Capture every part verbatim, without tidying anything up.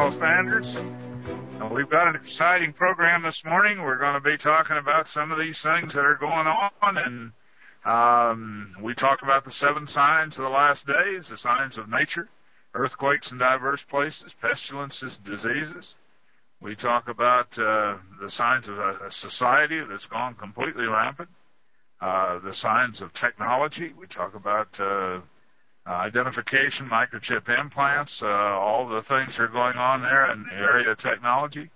Carl Sanders. And we've got an exciting program this morning. We're going to be talking about some of these things that are going on, and um, we talk about the seven signs of the last days, the signs of nature, earthquakes in diverse places, pestilences, diseases. We talk about uh, the signs of a, a society that's gone completely rampant, uh, the signs of technology. We talk about uh, uh, identification, microchip implants, uh, all the things that are going on there in the area of technology.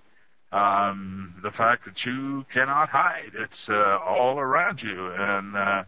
Um, the fact that you cannot hide. It's uh, all around you, and uh,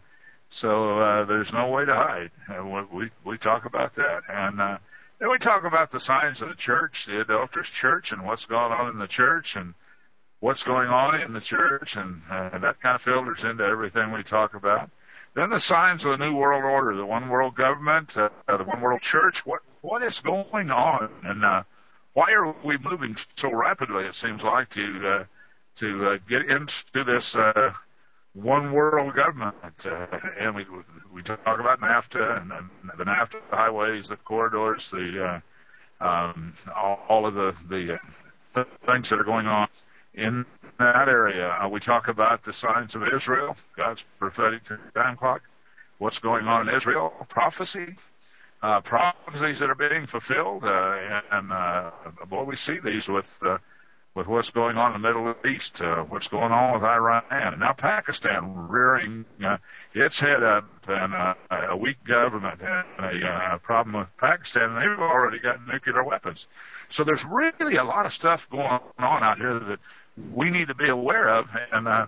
so uh, there's no way to hide. Uh, we, we talk about that. And uh, then we talk about the signs of the church, the adulterous church, and what's going on in the church, and what's going on in the church, and uh, that kind of filters into everything we talk about. Then the signs of the New World Order, the one world government, uh, the one world church. What what is going on, and uh, why are we moving so rapidly? It seems like to uh, to uh, get into this uh, one world government, uh, and we we talk about NAFTA and, and the NAFTA highways, the corridors, the uh, um, all, all of the the th- things that are going on in that area. Uh, we talk about the signs of Israel, God's prophetic time clock, what's going on in Israel, prophecy, uh, prophecies that are being fulfilled, uh, and uh, boy, we see these with uh, with what's going on in the Middle East, uh, what's going on with Iran, and now Pakistan rearing uh, its head up, and uh, a weak government, and a uh, problem with Pakistan, and they've already got nuclear weapons. So there's really a lot of stuff going on out here that we need to be aware of, and uh,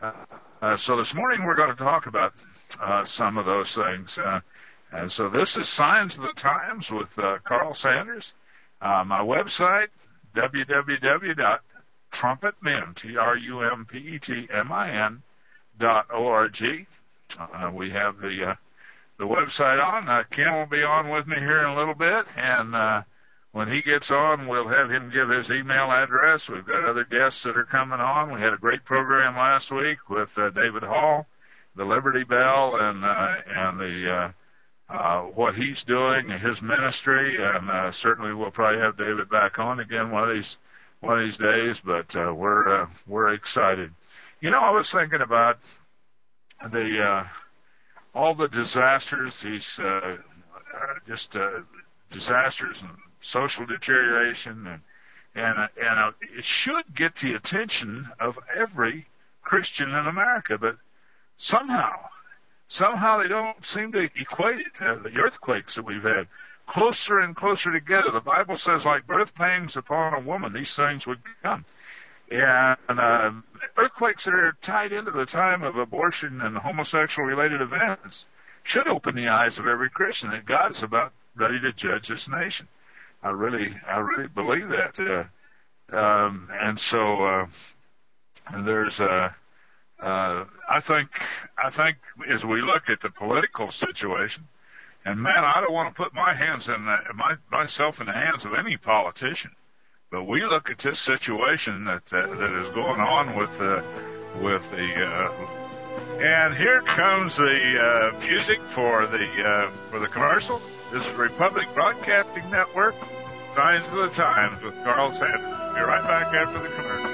uh, so this morning we're going to talk about uh, some of those things. Uh, and so this is Signs of the Times with uh, Carl Sanders. Uh, my website, w w w dot trumpetmen, T R U M P E T M I N dot O R G. Uh, we have the uh, the website on. Uh, Ken will be on with me here in a little bit, and uh, when he gets on, we'll have him give his email address. We've got other guests that are coming on. We had a great program last week with uh, David Hall, the Liberty Bell, and uh, and the uh, uh, what he's doing, his ministry, and uh, certainly we'll probably have David back on again one of these one of these days. But uh, we're uh, we're excited. You know, I was thinking about the uh, all the disasters, these uh, just uh, disasters and social deterioration, and and uh, and uh, it should get the attention of every Christian in America, but somehow, somehow they don't seem to equate it. Uh, the earthquakes that we've had, closer and closer together. The Bible says, like birth pangs upon a woman, these things would come. And uh, earthquakes that are tied into the time of abortion and homosexual-related events should open the eyes of every Christian that God is about ready to judge this nation. I really, I really believe that. Uh, um, and so uh, there's, uh, uh, I think, I think as we look at the political situation, and man, I don't want to put my hands in the, my, myself in the hands of any politician, but we look at this situation that uh, that is going on with uh, with the, uh, and here comes the uh, music for the uh, for the commercial. This is Republic Broadcasting Network, Signs of the Times with Carl Sanders. Be right back after the commercial.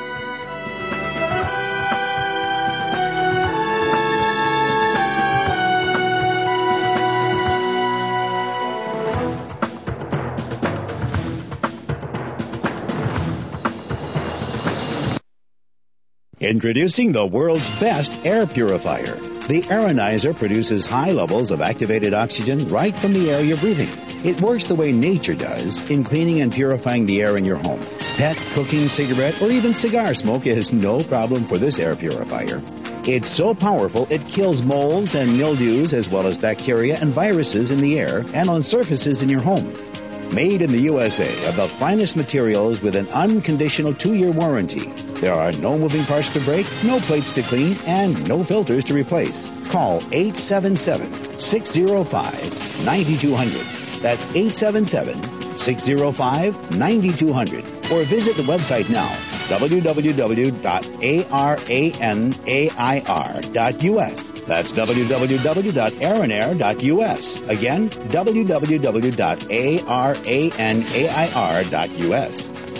Introducing the world's best air purifier. The Aeronizer produces high levels of activated oxygen right from the air you're breathing. It works the way nature does in cleaning and purifying the air in your home. Pet, cooking, cigarette, or even cigar smoke is no problem for this air purifier. It's so powerful it kills molds and mildews as well as bacteria and viruses in the air and on surfaces in your home. Made in the U S A of the finest materials with an unconditional two-year warranty. There are no moving parts to break, no plates to clean, and no filters to replace. Call eight seven seven, six zero five, nine two zero zero. That's eight seven seven, six zero five, nine two zero zero. Or visit the website now, w w w dot arenair dot u s. That's w w w dot arenair dot u s. Again, w w w dot arenair dot u s.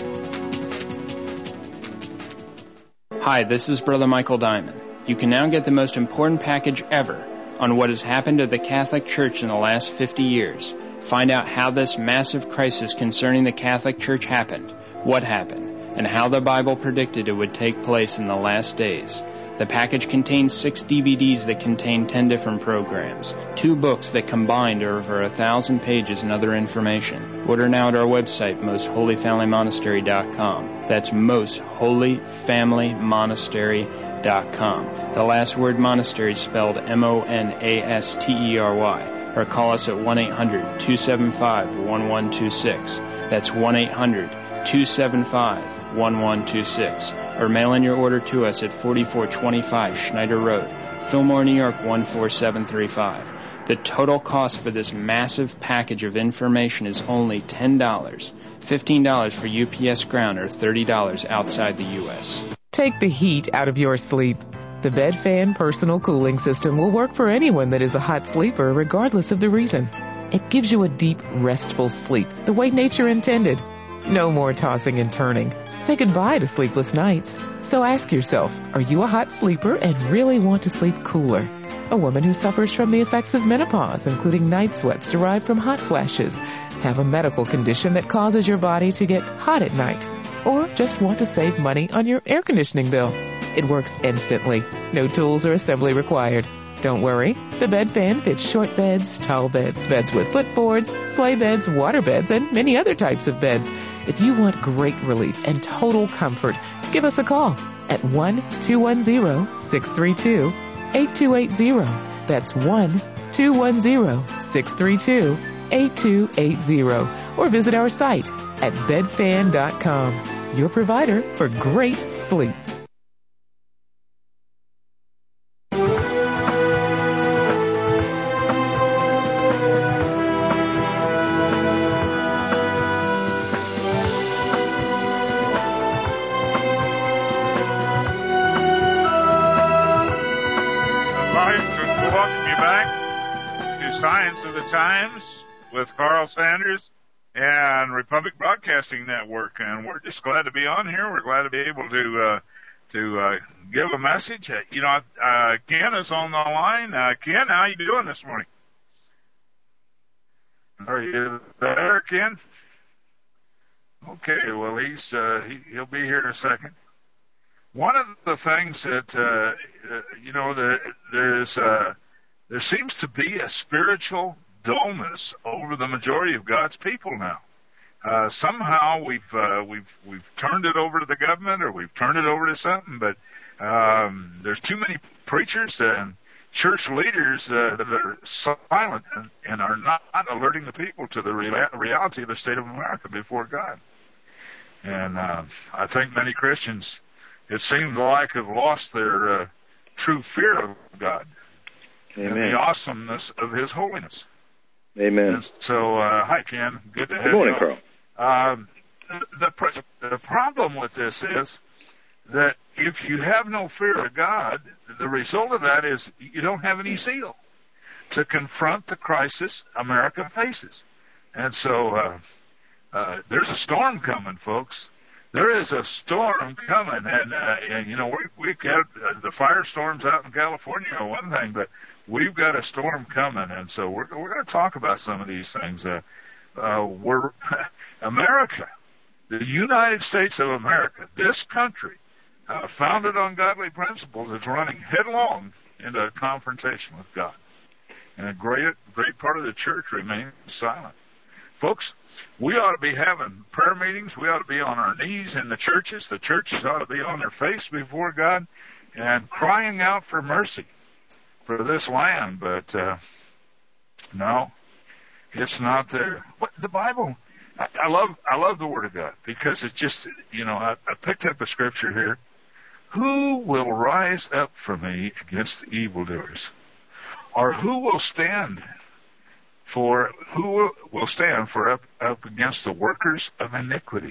Hi, this is Brother Michael Diamond. You can now get the most important package ever on what has happened to the Catholic Church in the last fifty years. Find out how this massive crisis concerning the Catholic Church happened, what happened, and how the Bible predicted it would take place in the last days. The package contains six D V Ds that contain ten different programs, two books that combined are over a thousand pages and other information. Order now at our website, most holy family monastery dot com. That's most holy family monastery dot com. The last word monastery is spelled M O N A S T E R Y. Or call us at one eight hundred two seven five one one two six. That's one eight hundred two seven five one one two six. Or mail in your order to us at forty-four twenty-five Schneider Road, Fillmore, New York one four seven three five. The total cost for this massive package of information is only ten dollars, fifteen dollars for U P S ground, or thirty dollars outside the U S Take the heat out of your sleep. The BedFan personal cooling system will work for anyone that is a hot sleeper, regardless of the reason. It gives you a deep, restful sleep, the way nature intended. No more tossing and turning. Say goodbye to sleepless nights. So ask yourself, are you a hot sleeper and really want to sleep cooler? A woman who suffers from the effects of menopause, including night sweats derived from hot flashes, have a medical condition that causes your body to get hot at night, or just want to save money on your air conditioning bill. It works instantly. No tools or assembly required. Don't worry, the BedFan fits short beds, tall beds, beds with footboards, sleigh beds, water beds, and many other types of beds. If you want great relief and total comfort, give us a call at one two one zero six three two eight two eight zero. That's one two one zero six three two eight two eight zero. Or visit our site at bed fan dot com, your provider for great sleep. Science of the Times with Carl Sanders and Republic Broadcasting Network, and we're just glad to be on here. We're glad to be able to uh, to uh, give a message. Uh, you know, uh, Ken is on the line. Uh, Ken, how you doing this morning? Are you there, Ken? Okay, well he's uh, he, he'll be here in a second. One of the things that uh, you know that there's uh, There seems to be a spiritual dullness over the majority of God's people now. Uh, somehow we've uh, we've we've turned it over to the government, or we've turned it over to something. But um, there's too many preachers and church leaders uh, that are silent and, and are not alerting the people to the rea- reality of the state of America before God. And uh, I think many Christians, it seems like, have lost their uh, true fear of God. Amen. And the awesomeness of His holiness. Amen. And so, uh, hi, Ken. Good to have you. Good morning, Carl. Um, the, the, the problem with this is that if you have no fear of God, the result of that is you don't have any zeal to confront the crisis America faces. And so uh, uh, there's a storm coming, folks. There is a storm coming, and, uh, and you know, we, we've got uh, the firestorms out in California are one thing, but we've got a storm coming, and so we're we're going to talk about some of these things. Uh, uh, we're America, the United States of America, this country, uh, founded on godly principles, is running headlong into a confrontation with God, and a great great part of the church remains silent. Folks, we ought to be having prayer meetings. We ought to be on our knees in the churches. The churches ought to be on their face before God and crying out for mercy for this land. But uh, no, it's not there. What, the Bible, I, I love I love the Word of God, because it's just, you know, I, I picked up a scripture here. Who will rise up for me against the evildoers? Or who will stand For who will stand for up, up against the workers of iniquity?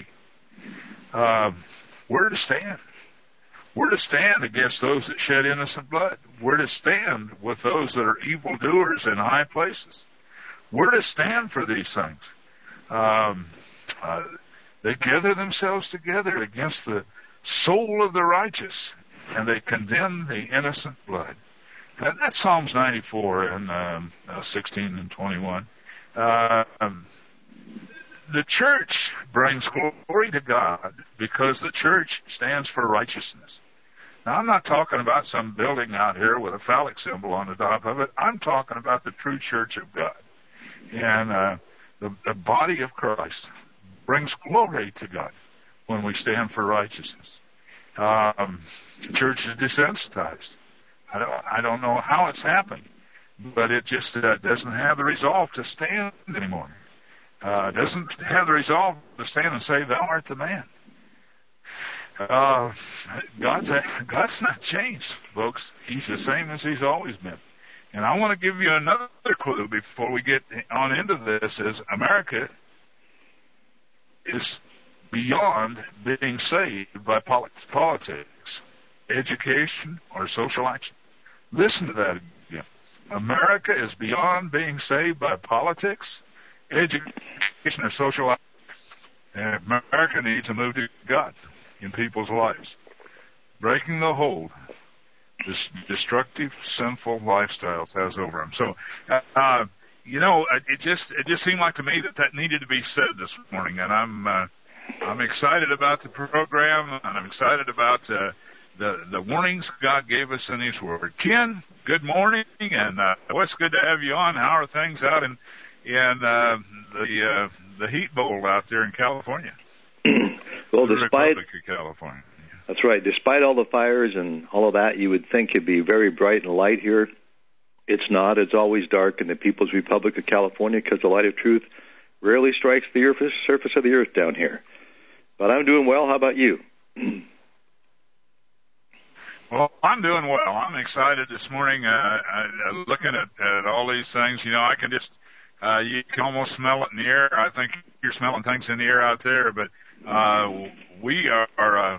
Um, we're to stand. We're to stand against those that shed innocent blood. We're to stand with those that are evildoers in high places. We're to stand for these things. Um, uh, they gather themselves together against the soul of the righteous, and they condemn the innocent blood. That, that's Psalms ninety-four and um, uh, sixteen and twenty-one. Uh, um, the church brings glory to God because the church stands for righteousness. Now, I'm not talking about some building out here with a phallic symbol on the top of it. I'm talking about the true church of God. And uh, the, the body of Christ brings glory to God when we stand for righteousness. Um, the church is desensitized. I don't, I don't know how it's happened, but it just uh, doesn't have the resolve to stand anymore. Uh, doesn't have the resolve to stand and say, "Thou art the man." Uh, God's God's not changed, folks. He's the same as He's always been. And I want to give you another clue before we get on into this: is America is beyond being saved by politics, education, or social action. Listen to that again. America is beyond being saved by politics, education, or social action. And America needs to move to God in people's lives, breaking the hold this destructive, sinful lifestyles has over them. So, uh, you know, it just it just seemed like to me that that needed to be said this morning, and I'm uh, I'm excited about the program, and I'm excited about uh, the the warnings God gave us in His Word. Ken, good morning, and uh, what's good to have you on. How are things out in in uh, the uh, the heat bowl out there in California? Well, despite Republic of California. That's right. Despite all the fires and all of that, you would think it'd be very bright and light here. It's not. It's always dark in the People's Republic of California because the light of truth rarely strikes the earth, surface of the earth down here. But I'm doing well. How about you? Well, I'm doing well. I'm excited this morning uh, uh, looking at, at all these things. You know, I can just, uh, you can almost smell it in the air. I think you're smelling things in the air out there, but uh, we are, uh,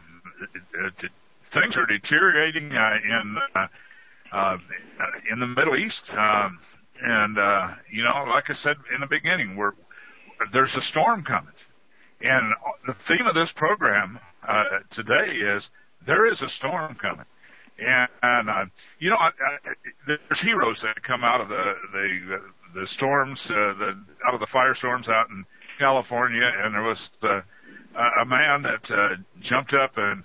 things are deteriorating uh, in uh, uh, in the Middle East. Um, and, uh, you know, like I said in the beginning, we're, there's a storm coming. And the theme of this program uh, today is there is a storm coming. And, and uh, you know, I, I, there's heroes that come out of the the, the storms, uh, the, out of the firestorms out in California. And there was the, uh, a man that uh, jumped up and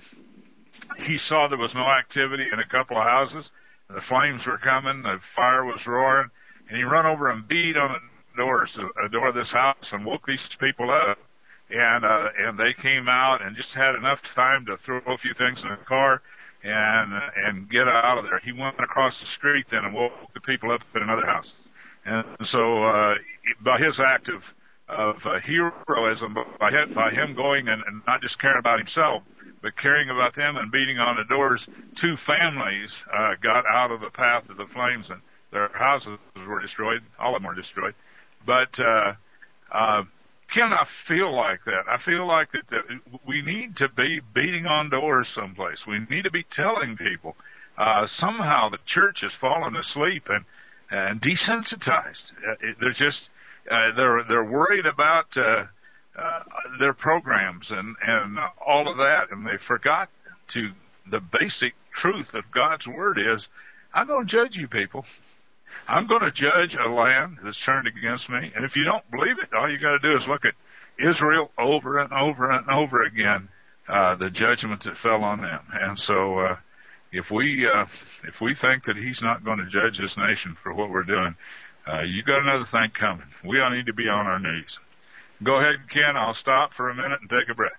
he saw there was no activity in a couple of houses. The flames were coming, the fire was roaring, and he ran over and beat on the doors, a door of this house, and woke these people up. And uh, and they came out and just had enough time to throw a few things in the car and uh, and get out of there. He went across the street then and woke the people up in another house. And so uh, by his act of of uh, heroism, by him, by him going and, and not just caring about himself, but caring about them and beating on the doors, two families uh, got out of the path of the flames and their houses were destroyed. All of them were destroyed. But uh, uh, Ken, I feel like that. I feel like that, that we need to be beating on doors someplace. We need to be telling people. Uh, somehow the church has fallen asleep and, and desensitized. Uh, it, they're just uh, they're they're worried about uh, uh, their programs and and all of that, and they forgot to the basic truth of God's word is, I'm going to judge you people. I'm going to judge a land that's turned against me. And if you don't believe it, all you got to do is look at Israel over and over and over again, uh, the judgment that fell on them. And so, uh, if we, uh, if we think that He's not going to judge this nation for what we're doing, uh, you got another thing coming. We all need to be on our knees. Go ahead, Ken. I'll stop for a minute and take a breath.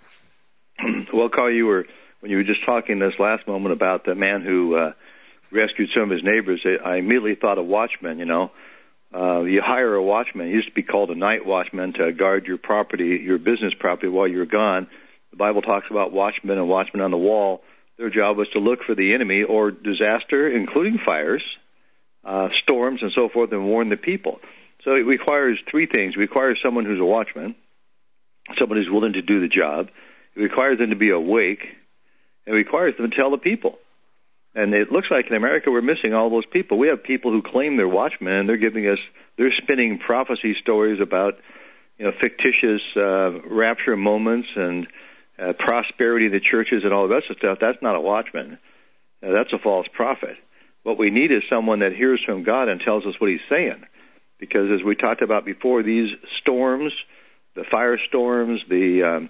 Well, Carl, you were, when you were just talking this last moment about the man who, uh, rescued some of his neighbors, I immediately thought of watchmen, you know. Uh, you hire a watchman. It used to be called a night watchman to guard your property, your business property while you're gone. The Bible talks about watchmen and watchmen on the wall. Their job was to look for the enemy or disaster, including fires, uh, storms, and so forth, and warn the people. So it requires three things. It requires someone who's a watchman, someone who's willing to do the job. It requires them to be awake. It requires them to tell the people. And it looks like in America we're missing all those people. We have people who claim they're watchmen, and they're giving us, they're spinning prophecy stories about, you know, fictitious uh, rapture moments and uh, prosperity of the churches and all the rest of stuff. That's not a watchman. Now, that's a false prophet. What we need is someone that hears from God and tells us what he's saying. Because as we talked about before, these storms, the firestorms, the um,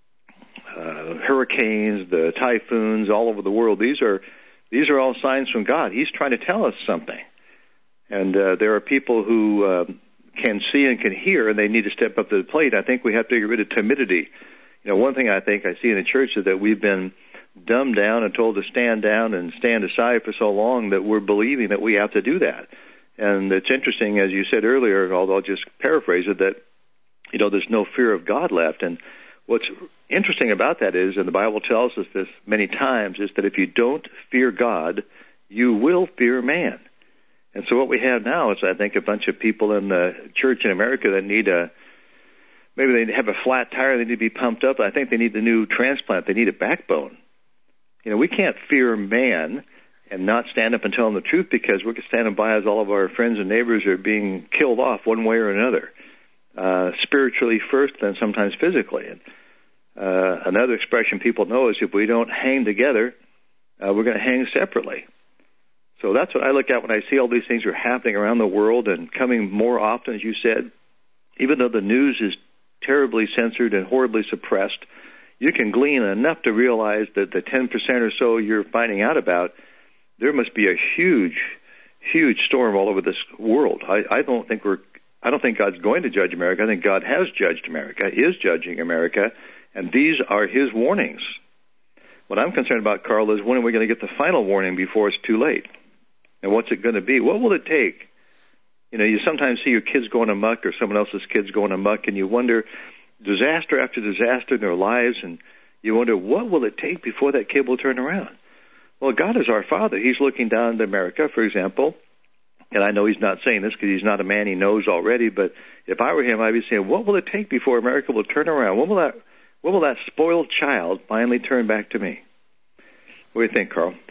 uh, hurricanes, the typhoons all over the world, these are these are all signs from God. He's trying to tell us something. And uh, there are people who uh, can see and can hear, and they need to step up to the plate. I think we have to get rid of timidity. You know, one thing I think I see in the church is that we've been dumbed down and told to stand down and stand aside for so long that we're believing that we have to do that. And it's interesting, as you said earlier, although I'll just paraphrase it, that, you know, there's no fear of God left. And what's interesting about that is, and the Bible tells us this many times, is that if you don't fear God, you will fear man. And so what we have now is, I think, a bunch of people in the church in America that need a, maybe they have a flat tire, they need to be pumped up. I think they need the new transplant. They need a backbone. You know, we can't fear man and not stand up and tell them the truth, because we're standing by as all of our friends and neighbors are being killed off one way or another, uh, spiritually first, then sometimes physically. And uh, another expression people know is if we don't hang together, uh, we're going to hang separately. So that's what I look at when I see all these things are happening around the world and coming more often, as you said. Even though the news is terribly censored and horribly suppressed, you can glean enough to realize that the ten percent or so you're finding out about, there must be a huge, huge storm all over this world. I, I don't think we're, I don't think God's going to judge America. I think God has judged America, is judging America, and these are his warnings. What I'm concerned about, Carl, is when are we going to get the final warning before it's too late? And what's it going to be? What will it take? You know, you sometimes see your kids going amok or someone else's kids going amok, and you wonder, disaster after disaster in their lives, and you wonder, what will it take before that kid will turn around? Well, God is our Father. He's looking down at America, for example, and I know he's not saying this because he's not a man, he knows already, but if I were him, I'd be saying, what will it take before America will turn around? When will that, when will that spoiled child finally turn back to me? What do you think, Carl?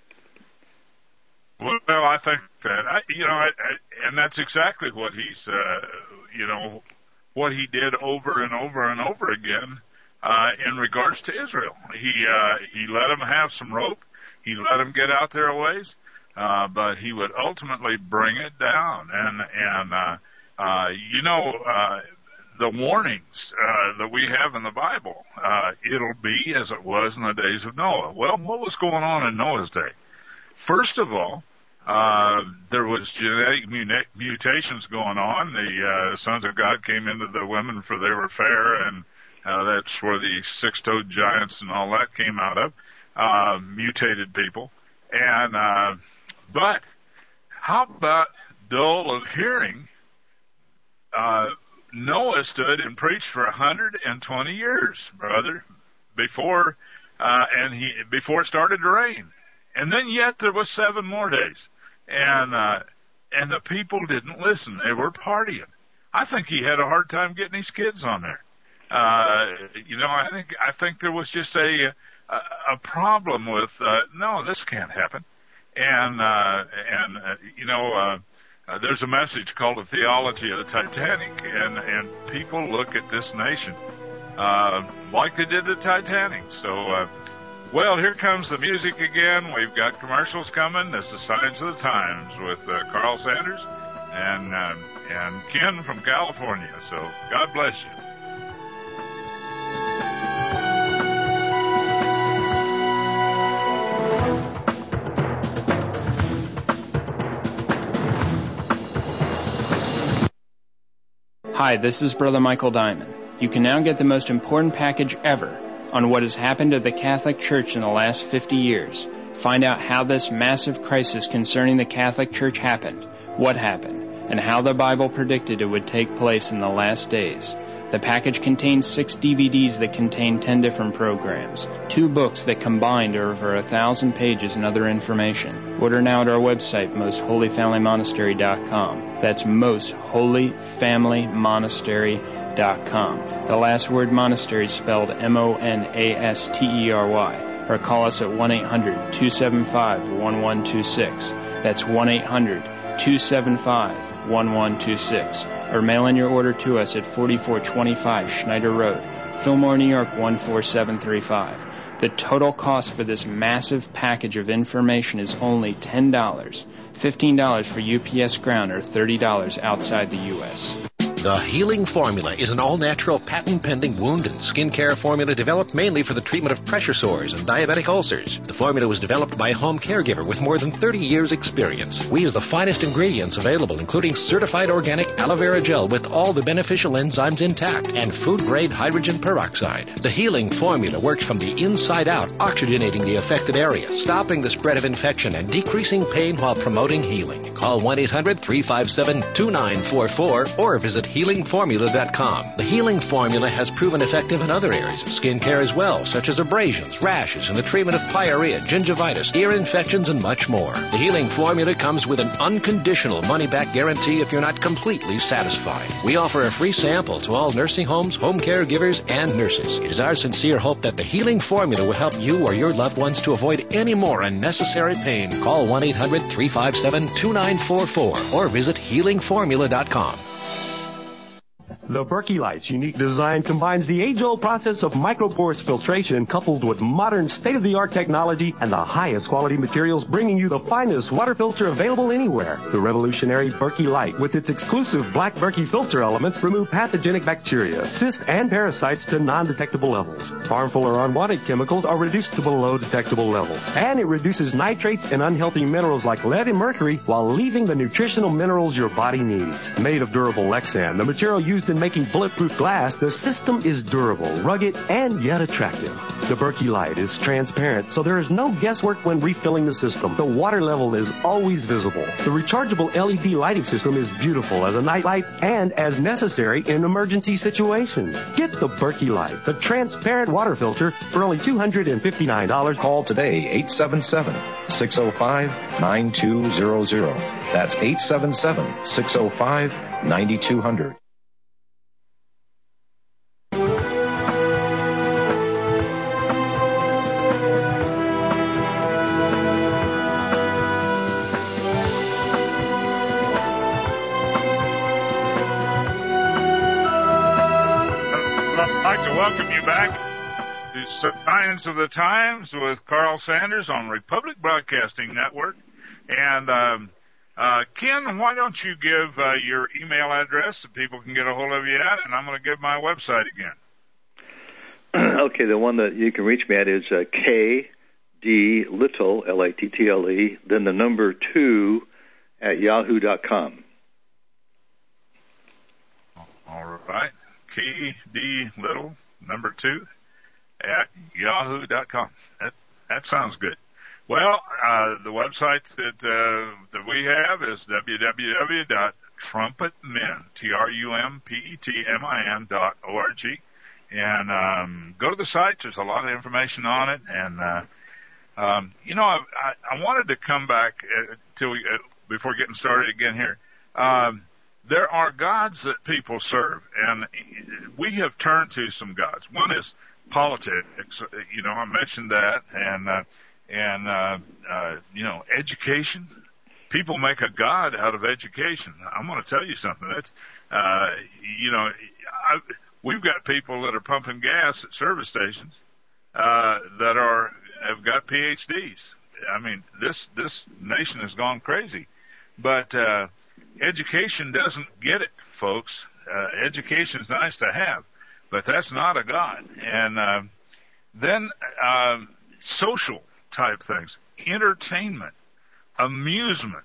Well, I think that, I, you know, I, I, and that's exactly what he's, uh, you know, what he did over and over and over again uh, in regards to Israel. He uh, he let them have some rope. He let them get out there a ways, uh, but he would ultimately bring it down. And, and uh, uh, you know, uh, the warnings uh, that we have in the Bible, uh, it'll be as it was in the days of Noah. Well, what was going on in Noah's day? First of all, uh, there was genetic mutations going on. The uh, sons of God came into the women for they were fair, and uh, that's where the six-toed giants and all that came out of. Uh, mutated people. And, uh, but how about dull of hearing? Uh, Noah stood and preached for one hundred twenty years, brother, before, uh, and he, before it started to rain. And then yet there was seven more days. And, uh, and the people didn't listen. They were partying. I think he had a hard time getting his kids on there. Uh, you know, I think, I think there was just a, a, a problem with, uh, no, this can't happen. And, uh, and, uh, you know, uh, uh, there's a message called the theology of the Titanic, and, and people look at this nation, uh, like they did the Titanic. So, uh, well, here comes the music again. We've got commercials coming. This is Signs of the Times with uh, Carl Sanders and uh, and Ken from California. So God bless you. Hi, this is Brother Michael Diamond. You can now get the most important package ever on what has happened to the Catholic Church in the last fifty years. Find out how this massive crisis concerning the Catholic Church happened, what happened, and how the Bible predicted it would take place in the last days. The package contains six D V Ds that contain ten different programs, two books that combined are over a thousand pages and other information. Order now at our website, most holy family monastery dot com. That's most holy family monastery dot com. The last word monastery is spelled M O N A S T E R Y. Or call us at one eight hundred two seven five one one two six. That's one eight hundred two seven five one one two six. Or mail in your order to us at forty-four twenty-five Schneider Road, Fillmore, New York one four seven three five. The total cost for this massive package of information is only ten dollars, fifteen dollars for U P S Ground, or thirty dollars outside the U S The Healing Formula is an all-natural, patent-pending wound and skin care formula developed mainly for the treatment of pressure sores and diabetic ulcers. The formula was developed by a home caregiver with more than thirty years' experience. We use the finest ingredients available, including certified organic aloe vera gel with all the beneficial enzymes intact and food-grade hydrogen peroxide. The Healing Formula works from the inside out, oxygenating the affected area, stopping the spread of infection, and decreasing pain while promoting healing. Call one eight hundred, three five seven, two nine four four or visit healing formula dot com. The Healing Formula has proven effective in other areas of skin care as well, such as abrasions, rashes, and the treatment of pyorrhea, gingivitis, ear infections, and much more. The Healing Formula comes with an unconditional money-back guarantee if you're not completely satisfied. We offer a free sample to all nursing homes, home caregivers, and nurses. It is our sincere hope that the Healing Formula will help you or your loved ones to avoid any more unnecessary pain. Call one eight hundred, three five seven, two nine four four or visit healing formula dot com. The Berkey Light's unique design combines the age-old process of microporous filtration coupled with modern state-of-the-art technology and the highest quality materials, bringing you the finest water filter available anywhere. The revolutionary Berkey Light, with its exclusive black Berkey filter elements, remove pathogenic bacteria, cysts, and parasites to non-detectable levels. Harmful or unwanted chemicals are reduced to below detectable levels. And it reduces nitrates and unhealthy minerals like lead and mercury while leaving the nutritional minerals your body needs. Made of durable Lexan, the material used in making bulletproof glass, the system is durable, rugged, and yet attractive. The Berkey Light is transparent, so there is no guesswork when refilling the system. The water level is always visible. The rechargeable L E D lighting system is beautiful as a night light and as necessary in emergency situations. Get the Berkey Light, the transparent water filter, for only two hundred fifty-nine dollars. Call today, eight seven seven, six oh five, nine two zero zero. That's eight seven seven, six oh five, nine two zero zero. Welcome you back to Signs of the Times with Carl Sanders on Republic Broadcasting Network. And um, uh, Ken, why don't you give uh, your email address so people can get a hold of you at, and I'm going to give my website again. Okay, the one that you can reach me at is uh, K D Little, L A T T L E, then the number two at yahoo dot com. All right, K D Little, number two at yahoo dot com. That, that sounds good. Well, uh, the website that uh, that we have is w w w dot trumpetmen, T R U M P E T M I N dot O R G. And um, go to the site. There's a lot of information on it. And, uh, um, you know, I, I, I wanted to come back uh, till we, uh, before getting started again here. Um, there are gods that people serve, and we have turned to some gods. One is politics. You know, I mentioned that. And, uh, and uh, uh, you know, education. People make a god out of education. I'm going to tell you something. That's, uh, you know, I, we've got people that are pumping gas at service stations uh, that are have got P H Ds. I mean, this this nation has gone crazy. But uh, education doesn't get it, folks. Uh, education is nice to have, but that's not a god. And uh, then uh, social type things, entertainment, amusement.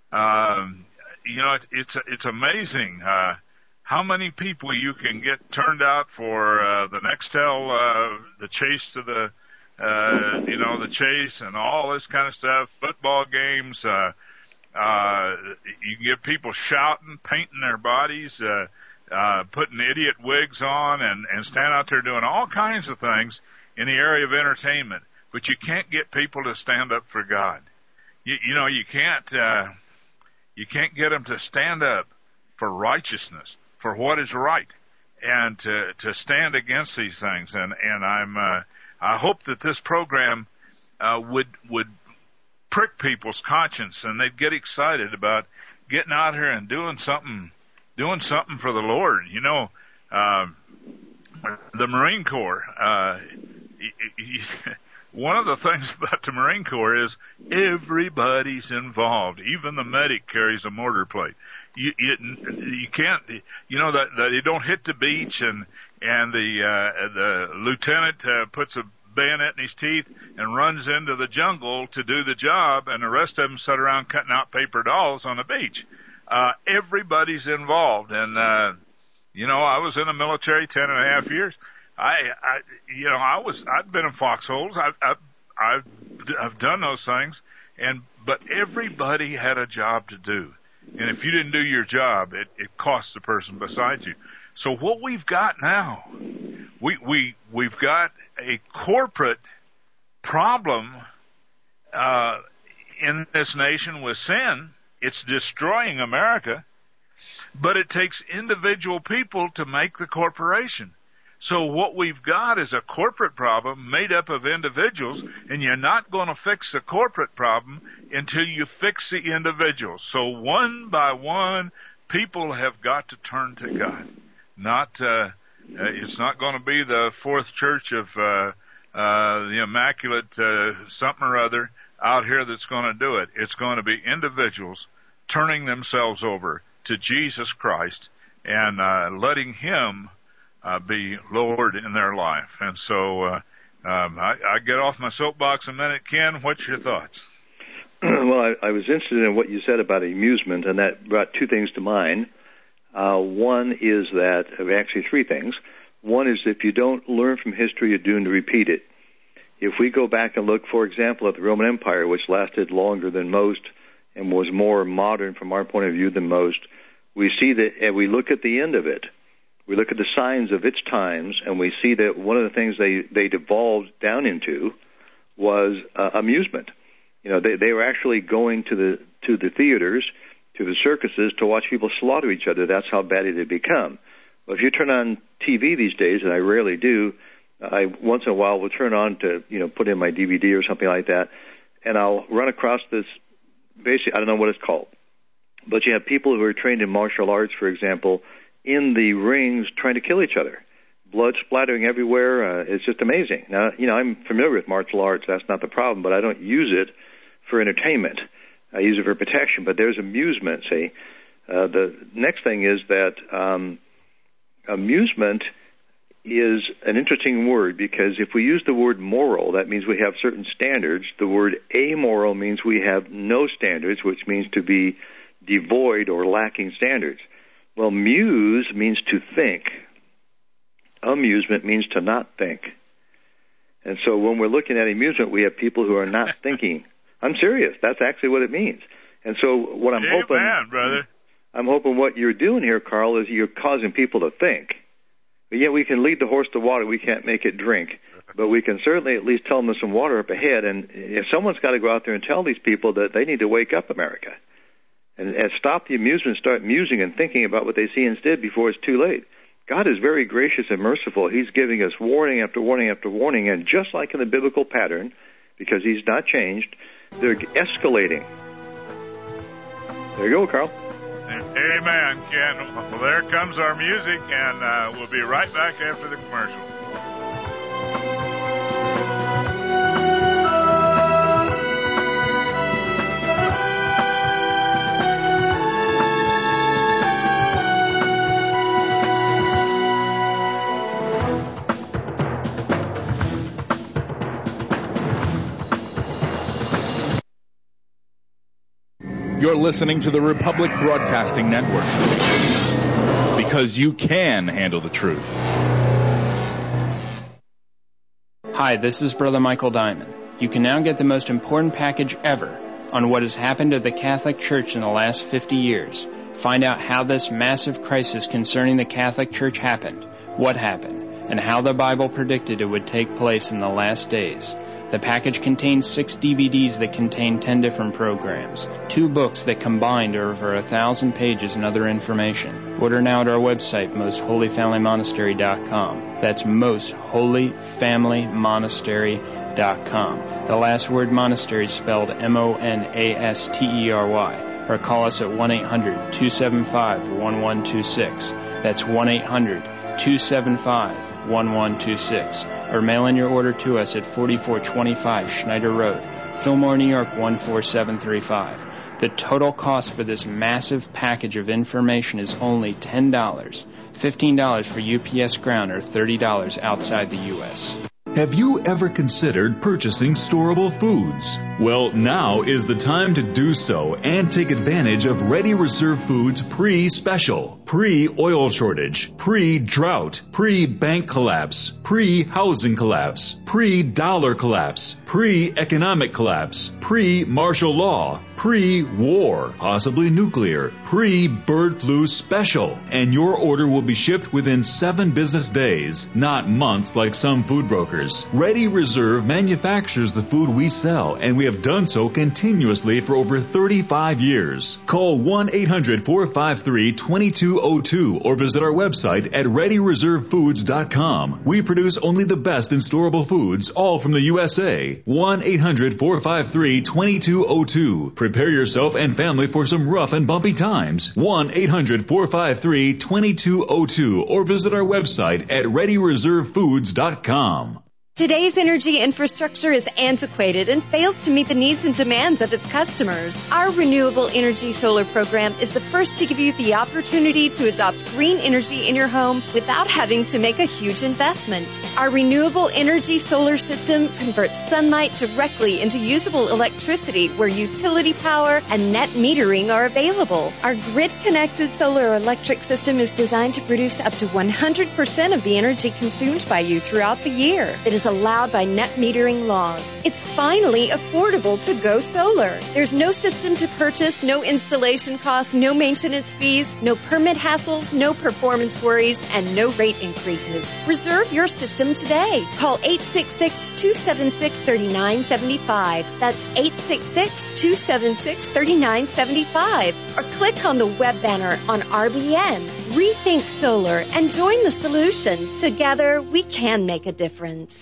Um, you know, it, it's it's amazing uh, how many people you can get turned out for uh, the Nextel, uh, the chase to the, uh, you know, the chase and all this kind of stuff. Football games. Uh, uh, you can get people shouting, painting their bodies, uh, uh, putting idiot wigs on, and and stand out there doing all kinds of things in the area of entertainment. But you can't get people to stand up for God. You, you know, you can't, uh, you can't get them to stand up for righteousness, for what is right, and to, to stand against these things. And, and I'm, uh, I hope that this program, uh, would, would prick people's conscience and they'd get excited about getting out here and doing something, doing something for the Lord. You know, uh, the Marine Corps, uh, one of the things about the Marine Corps is everybody's involved. Even the medic carries a mortar plate. You, you, you can't, you know, that, that you don't hit the beach and, and the, uh, the lieutenant, uh, puts a bayonet in his teeth and runs into the jungle to do the job, and the rest of them sit around cutting out paper dolls on the beach. Uh, everybody's involved. And, uh, you know, I was in the military ten and a half years. I, I, you know, I was, I've been in foxholes. I've, I've, I've, I've done those things, and, but everybody had a job to do. And if you didn't do your job, it, it costs the person beside you. So what we've got now, we, we, we've got a corporate problem, uh, in this nation with sin. It's destroying America, but it takes individual people to make the corporation. So what we've got is a corporate problem made up of individuals, and you're not going to fix the corporate problem until you fix the individuals. So one by one, people have got to turn to God. Not, uh, it's not going to be the fourth church of, uh, uh, the Immaculate, uh, something or other out here that's going to do it. It's going to be individuals turning themselves over to Jesus Christ and, uh, letting Him Uh, be Lord in their life. And so uh, um, I, I get off my soapbox a minute. Ken, what's your thoughts? Well, I, I was interested in what you said about amusement, and that brought two things to mind. Uh, one is that, actually three things. One is if you don't learn from history, you're doomed to repeat it. If we go back and look, for example, at the Roman Empire, which lasted longer than most and was more modern from our point of view than most, we see that, and we look at the end of it, we look at the signs of its times, and we see that one of the things they, they devolved down into was uh, amusement. You know, they, they were actually going to the to the theaters, to the circuses, to watch people slaughter each other. That's how bad it had become. Well, if you turn on T V these days, and I rarely do, I once in a while will turn on to, you know, put in my D V D or something like that, and I'll run across this, basically, I don't know what it's called, but you have people who are trained in martial arts, for example, in the rings trying to kill each other. Blood splattering everywhere. Uh, it's just amazing. Now, you know, I'm familiar with martial arts. That's not the problem, but I don't use it for entertainment. I use it for protection, but there's amusement, see. Uh, the next thing is that um, amusement is an interesting word, because if we use the word moral, that means we have certain standards. The word amoral means we have no standards, which means to be devoid or lacking standards. Well, muse means to think. Amusement means to not think. And so when we're looking at amusement, we have people who are not thinking. I'm serious. That's actually what it means. And so what I'm Amen, hoping, brother. I'm hoping what you're doing here, Carl, is you're causing people to think. But yeah, we can lead the horse to water. We can't make it drink. But we can certainly at least tell them there's some water up ahead. And if someone's got to go out there and tell these people that they need to wake up, America, and, and stop the amusement, start musing and thinking about what they see instead before it's too late. God is very gracious and merciful. He's giving us warning after warning after warning, and just like in the biblical pattern, because He's not changed, they're escalating. There you go, Carl. Amen, Ken. Well, there comes our music, and uh, we'll be right back after the commercial. You're listening to the Republic Broadcasting Network, because you can handle the truth. Hi, this is Brother Michael Diamond. You can now get the most important package ever on what has happened to the Catholic Church in the last fifty years. Find out how this massive crisis concerning the Catholic Church happened, what happened, and how the Bible predicted it would take place in the last days. The package contains six D V Ds that contain ten different programs, two books that combined are over a thousand pages and other information. Order now at our website, most holy family monastery dot com. That's most holy family monastery dot com. The last word monastery is spelled M O N A S T E R Y. Or call us at one eight hundred two seven five one one two six. That's one eight hundred two seven five one one two six. or mail in your order to us at forty-four twenty-five Schneider Road, Fillmore, New York one four seven three five. The total cost for this massive package of information is only ten dollars, fifteen dollars for U P S ground, or thirty dollars outside the U S Have you ever considered purchasing storable foods? Well, now is the time to do so and take advantage of Ready Reserve Foods pre-special, pre-oil shortage, pre-drought, pre-bank collapse, pre-housing collapse, pre-dollar collapse, pre-economic collapse, pre-martial law, pre-war, possibly nuclear, pre-bird flu special. And your order will be shipped within seven business days, not months like some food brokers. Ready Reserve manufactures the food we sell, and we have done so continuously for over thirty-five years. Call one eight hundred four five three two two zero two or visit our website at ready reserve foods dot com. We produce only the best in storable foods, all from the U S A. one eight hundred four five three two two zero two. Prepare yourself and family for some rough and bumpy times. one eight hundred four five three two two zero two or visit our website at ready reserve foods dot com. Today's energy infrastructure is antiquated and fails to meet the needs and demands of its customers. Our Renewable Energy Solar program is the first to give you the opportunity to adopt green energy in your home without having to make a huge investment. Our Renewable Energy Solar system converts sunlight directly into usable electricity where utility power and net metering are available. Our grid-connected solar electric system is designed to produce up to one hundred percent of the energy consumed by you throughout the year. It is allowed by net metering laws. It's finally affordable to go solar. There's no system to purchase, no installation costs, no maintenance fees, no permit hassles, no performance worries, and no rate increases. Reserve your system today. Call eight six six, two seven six, three nine seven five. That's eight six six, two seven six, three nine seven five. Or click on the web banner on R B N. Rethink solar and join the solution. Together, we can make a difference.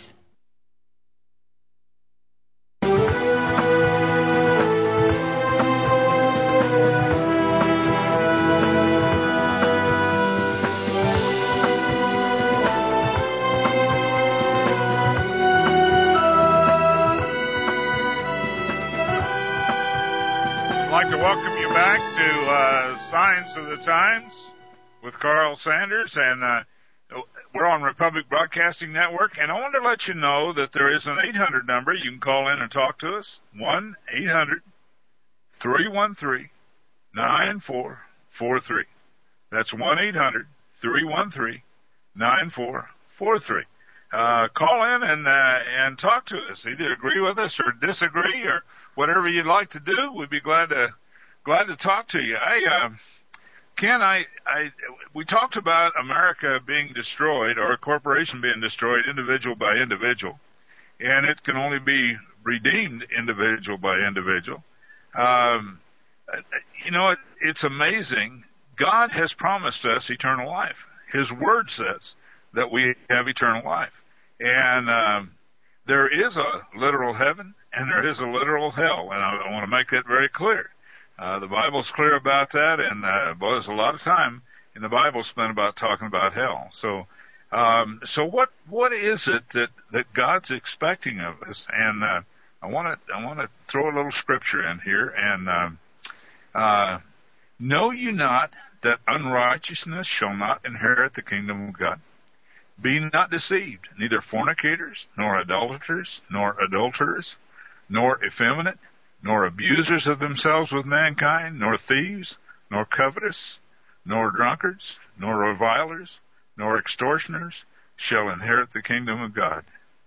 I'd like to welcome you back to uh, Signs of the Times with Carl Sanders, and uh, we're on Republic Broadcasting Network, and I wanted to let you know that there is an eight hundred number you can call in and talk to us, one eight hundred three one three nine four four three. That's one eight hundred three one three nine four four three. Uh, call in and uh, and talk to us. Either agree with us or disagree or whatever you'd like to do. We'd be glad to glad to talk to you. I, uh, Ken, I, I, we talked about America being destroyed, or a corporation being destroyed, individual by individual, and it can only be redeemed individual by individual. Um, you know, it, it's amazing. God has promised us eternal life. His word says that we have eternal life. And um, there is a literal heaven and there is a literal hell, and I, I want to make that very clear. Uh, the Bible's clear about that, and uh, boy, there's a lot of time in the Bible spent about talking about hell. So, um, so what what is it that, that God's expecting of us? And uh, I want to I want to throw a little scripture in here. And um, uh, know you not that unrighteousness shall not inherit the kingdom of God? Be not deceived, neither fornicators, nor idolaters, nor adulterers, nor effeminate, nor abusers of themselves with mankind, nor thieves, nor covetous, nor drunkards, nor revilers, nor extortioners shall inherit the kingdom of God.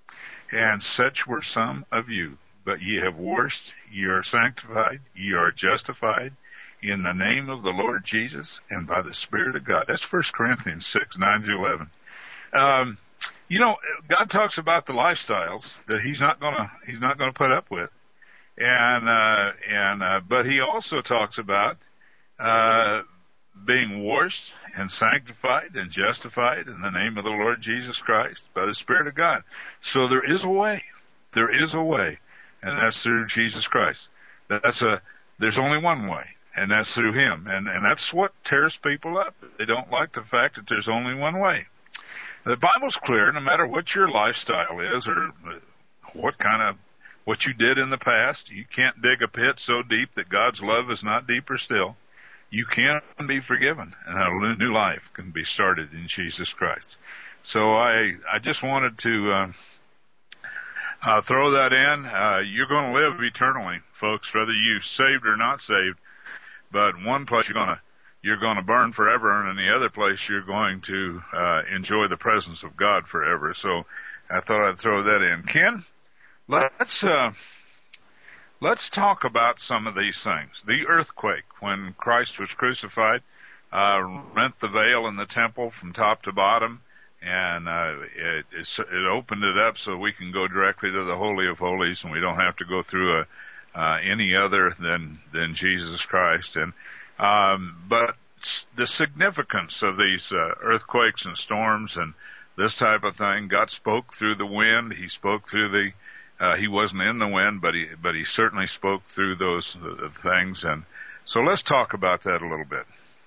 And such were some of you, but ye have washed, ye are sanctified, ye are justified in the name of the Lord Jesus and by the Spirit of God. That's First Corinthians six, nine through eleven. Um, you know, God talks about the lifestyles that He's not gonna He's not gonna put up with, and uh, and uh, but He also talks about uh, being washed and sanctified and justified in the name of the Lord Jesus Christ by the Spirit of God. So there is a way, there is a way, and that's through Jesus Christ. That's a there's only one way, and that's through Him, and and that's what tears people up. They don't like the fact that there's only one way. The Bible's clear, no matter what your lifestyle is or what kind of, what you did in the past, you can't dig a pit so deep that God's love is not deeper still. You can be forgiven, and a new life can be started in Jesus Christ. So I, I just wanted to uh, uh, throw that in. Uh, you're going to live eternally, folks, whether you're saved or not saved. But in one place you're going to you're going to burn forever, and in the other place you're going to uh, enjoy the presence of God forever. So I thought I'd throw that in. Ken, let's. Uh, Let's talk about some of these things. The earthquake, when Christ was crucified, uh, rent the veil in the temple from top to bottom, and uh, it, it, it opened it up so we can go directly to the Holy of Holies, and we don't have to go through a, uh, any other than than Jesus Christ. And um, but the significance of these uh, earthquakes and storms and this type of thing, God spoke through the wind. He spoke through the Uh, he wasn't in the wind, but he but he certainly spoke through those uh, things. And so let's talk about that a little bit.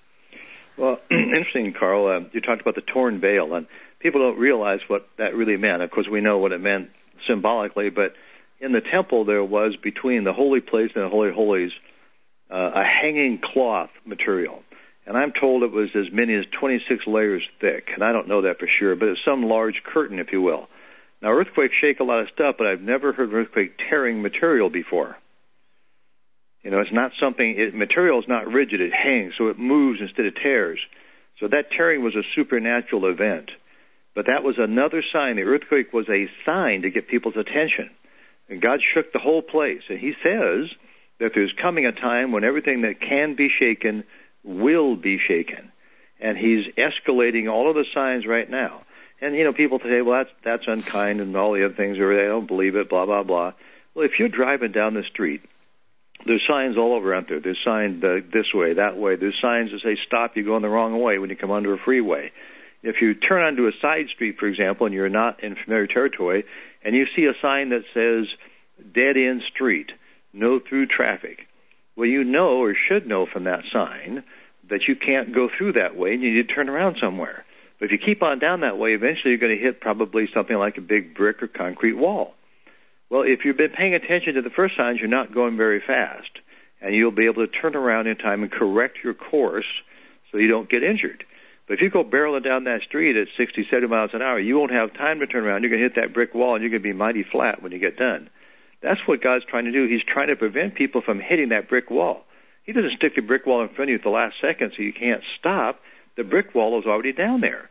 Well, interesting, Carl. Uh, you talked about the torn veil, and people don't realize what that really meant. Of course, we know what it meant symbolically, but in the temple there was, between the holy place and the Holy of Holies, uh, a hanging cloth material. And I'm told it was as many as twenty-six layers thick, and I don't know that for sure, but it's some large curtain, if you will. Now, earthquakes shake a lot of stuff, but I've never heard an earthquake tearing material before. You know, it's not something, it, material is not rigid, it hangs, so it moves instead of tears. So that tearing was a supernatural event. But that was another sign. The earthquake was a sign to get people's attention. And God shook the whole place. And he says that there's coming a time when everything that can be shaken will be shaken. And he's escalating all of the signs right now. And, you know, people say, well, that's that's unkind and all the other things, or they don't believe it, blah, blah, blah. Well, if you're driving down the street, there's signs all over out there. There's signs uh, this way, that way. There's signs that say stop, you're going the wrong way when you come onto a freeway. If you turn onto a side street, for example, and you're not in familiar territory, and you see a sign that says dead-end street, no through traffic, well, you know or should know from that sign that you can't go through that way and you need to turn around somewhere. But if you keep on down that way, eventually you're going to hit probably something like a big brick or concrete wall. Well, if you've been paying attention to the first signs, you're not going very fast, and you'll be able to turn around in time and correct your course so you don't get injured. But if you go barreling down that street at sixty, seventy miles an hour, you won't have time to turn around. You're going to hit that brick wall, and you're going to be mighty flat when you get done. That's what God's trying to do. He's trying to prevent people from hitting that brick wall. He doesn't stick the brick wall in front of you at the last second so you can't stop. The brick wall is already down there.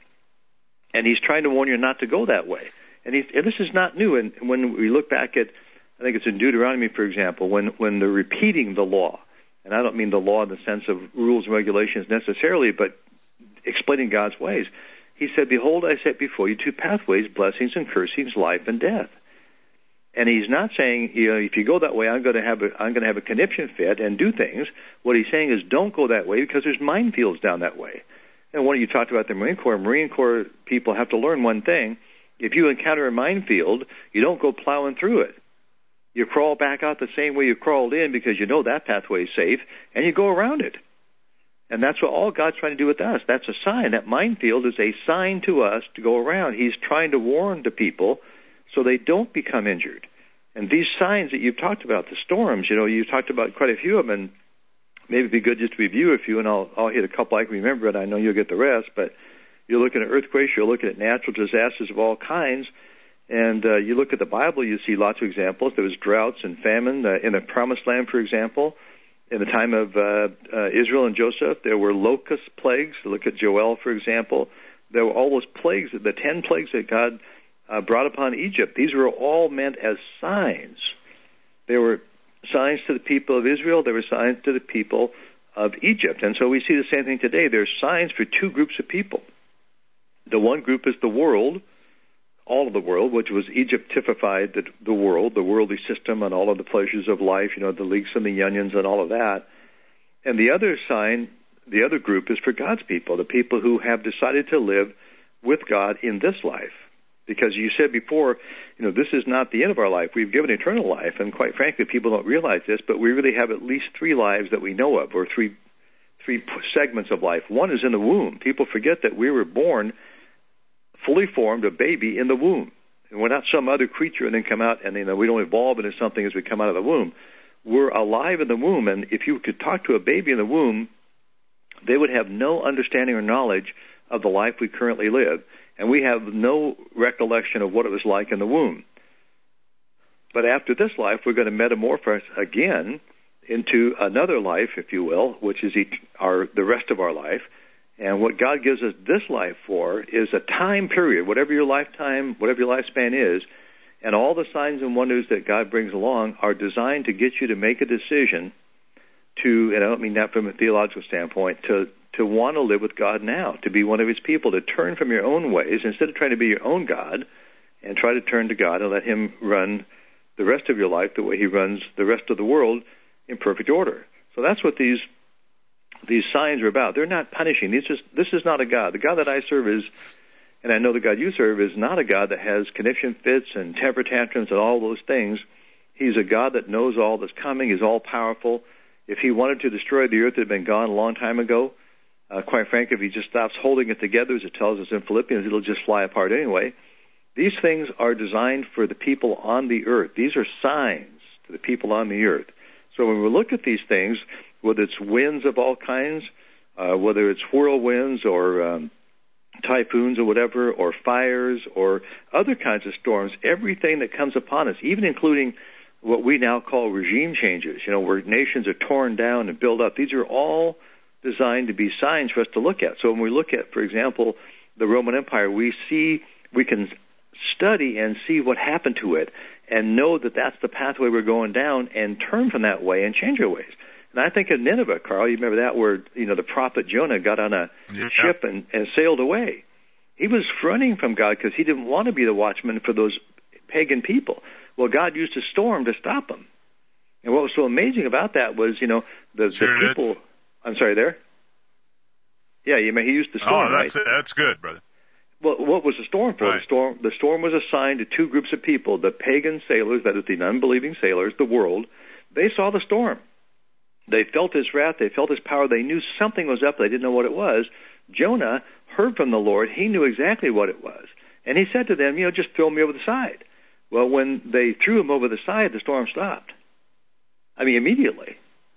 And he's trying to warn you not to go that way. And, he's, and this is not new. And when we look back at, I think it's in Deuteronomy, for example, when, when they're repeating the law, and I don't mean the law in the sense of rules and regulations necessarily, but explaining God's ways, he said, behold, I set before you two pathways, blessings and cursings, life and death. And he's not saying, you know, if you go that way, I'm going to have a, I'm going to have a conniption fit and do things. What he's saying is don't go that way because there's minefields down that way. And when you talked about the Marine Corps, Marine Corps people have to learn one thing. If you encounter a minefield, you don't go plowing through it. You crawl back out the same way you crawled in because you know that pathway is safe, and you go around it. And that's what all God's trying to do with us. That's a sign. That minefield is a sign to us to go around. He's trying to warn the people so they don't become injured. And these signs that you've talked about, the storms, you know, you've talked about quite a few of them, and maybe it'd be good just to review a few, and I'll, I'll hit a couple I can remember, and I know you'll get the rest. But you're looking at earthquakes, you're looking at natural disasters of all kinds, and uh, you look at the Bible, you see lots of examples. There was droughts and famine uh, in the Promised Land, for example. In the time of uh, uh, Israel and Joseph, there were locust plagues. Look at Joel, for example. There were all those plagues, the ten plagues that God uh, brought upon Egypt. These were all meant as signs. They were signs to the people of Israel. They were signs to the people of Egypt. And so we see the same thing today. There's signs for two groups of people. The one group is the world, all of the world, which was Egypt typified the, the world, the worldly system and all of the pleasures of life, you know, the leeks and the onions and all of that. And the other sign, the other group is for God's people, the people who have decided to live with God in this life. Because you said before, you know, this is not the end of our life. We've given eternal life, and quite frankly, people don't realize this, but we really have at least three lives that we know of, or three three segments of life. One is in the womb. People forget that we were born fully formed, a baby in the womb. And we're not some other creature and then come out and, you know, we don't evolve into something as we come out of the womb. We're alive in the womb, and if you could talk to a baby in the womb, they would have no understanding or knowledge of the life we currently live, and we have no recollection of what it was like in the womb. But after this life, we're going to metamorphose again into another life, if you will, which is each, our, the rest of our life. And what God gives us this life for is a time period, whatever your lifetime, whatever your lifespan is, and all the signs and wonders that God brings along are designed to get you to make a decision to, and I don't mean that from a theological standpoint, to, to want to live with God now, to be one of His people, to turn from your own ways, instead of trying to be your own God, and try to turn to God and let Him run the rest of your life the way He runs the rest of the world in perfect order. So that's what these these signs are about. They're not punishing. This is, this is not a God. The God that I serve is, and I know the God you serve, is not a God that has conniption fits and temper tantrums and all those things. He's a God that knows all that's coming. He's all-powerful. If He wanted to destroy the earth that had been gone a long time ago, uh, quite frankly, if He just stops holding it together, as it tells us in Philippians, it'll just fly apart anyway. These things are designed for the people on the earth. These are signs to the people on the earth. So when we look at these things, whether it's winds of all kinds, uh, whether it's whirlwinds or um, typhoons or whatever, or fires or other kinds of storms, everything that comes upon us, even including what we now call regime changes, you know, where nations are torn down and built up, these are all designed to be signs for us to look at. So when we look at, for example, the Roman Empire, we see, we can study and see what happened to it and know that that's the pathway we're going down and turn from that way and change our ways. And I think of Nineveh, Carl, you remember that, where, you know, the prophet Jonah got on a yeah. ship and, and sailed away. He was running from God because he didn't want to be the watchman for those pagan people. Well, God used a storm to stop them. And what was so amazing about that was, you know, the, sure the people... Did. I'm sorry, there? Yeah, you mean, he used the storm, oh, that's, right? that's good, brother. Well, what was the storm for? Right. The storm the storm was assigned to two groups of people, the pagan sailors, that is the unbelieving sailors, the world. They saw the storm. They felt His wrath. They felt His power. They knew something was up. They didn't know what it was. Jonah heard from the Lord. He knew exactly what it was. And he said to them, you know, just throw me over the side. Well, when they threw him over the side, the storm stopped. I mean, immediately.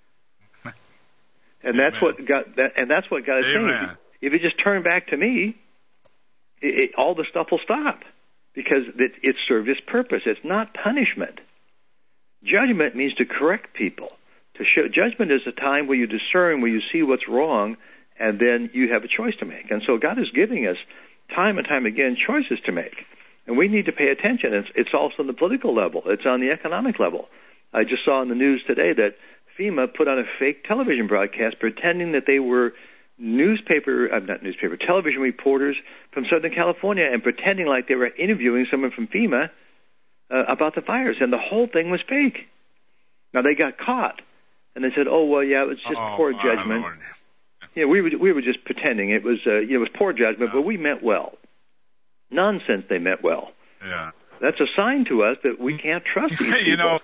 And that's Amen. what God. That, and that's what God is Amen. saying. If you, if you just turn back to me, it, it, all the stuff will stop, because it, it served its purpose. It's not punishment. Judgment means to correct people. To show judgment is a time where you discern, where you see what's wrong, and then you have a choice to make. And so God is giving us time and time again choices to make, and we need to pay attention. It's, it's also on the political level. It's on the economic level. I just saw in the news today that FEMA put on a fake television broadcast pretending that they were newspaper, uh, not newspaper, television reporters from Southern California, and pretending like they were interviewing someone from FEMA uh, about the fires, and the whole thing was fake. Now, they got caught, and they said, oh, well, yeah, it was just oh, poor judgment. Yeah, we were, we were just pretending. It was, uh, you know, it was poor judgment, no. but we meant well. Nonsense, they meant well. Yeah. That's a sign to us that we can't trust these people. You know,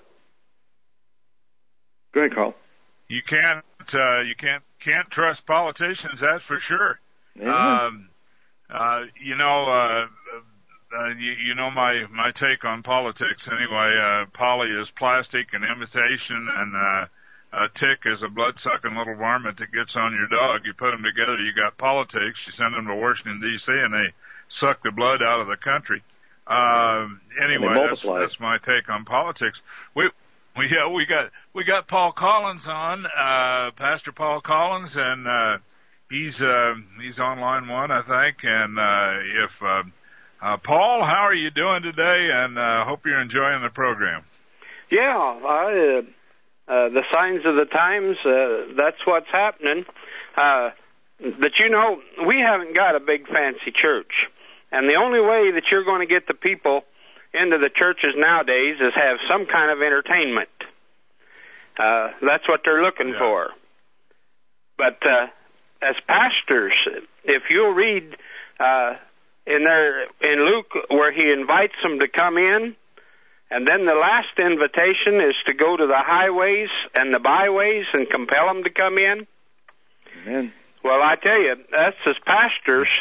go ahead, Carl. You can't, uh, you can't, can't trust politicians. That's for sure. Yeah. Um, uh, you know, uh, uh, you, you know my my take on politics anyway. Uh, poly is plastic and imitation, and uh, a tick is a blood-sucking little varmint that gets on your dog. You put them together, you got politics. You send them to Washington D C and they suck the blood out of the country. Um, anyway, that's, that's my take on politics. We. We yeah, we got we got Paul Collins on, uh, Pastor Paul Collins, and uh, he's uh, he's on line one, I think. And uh, if uh, uh, Paul, how are you doing today? And uh, hope you're enjoying the program. Yeah, I, uh, uh, the signs of the times. Uh, that's what's happening. Uh, but you know, we haven't got a big fancy church, and the only way that you're going to get the people into the churches nowadays is have some kind of entertainment. Uh, that's what they're looking yeah. for. But uh, as pastors, if you'll read uh, in there in Luke where he invites them to come in, and then the last invitation is to go to the highways and the byways and compel them to come in. Amen. Well, I tell you, us as pastors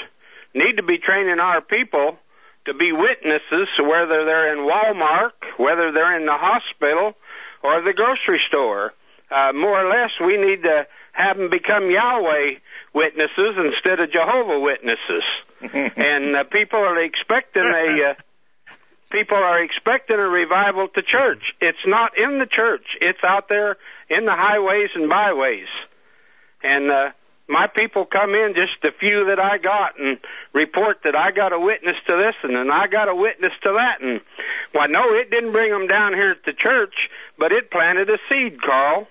need to be training our people to be witnesses, whether they're in Walmart, whether they're in the hospital, or the grocery store. Uh, more or less, we need to have them become Yahweh witnesses instead of Jehovah Witnesses. And uh, people are expecting a uh, people are expecting a revival to church. It's not in the church. It's out there in the highways and byways. And uh, my people come in, just a few that I got, and report that I got a witness to this and then I got a witness to that. And well, no, it didn't bring them down here at the church, but it planted a seed, Carl.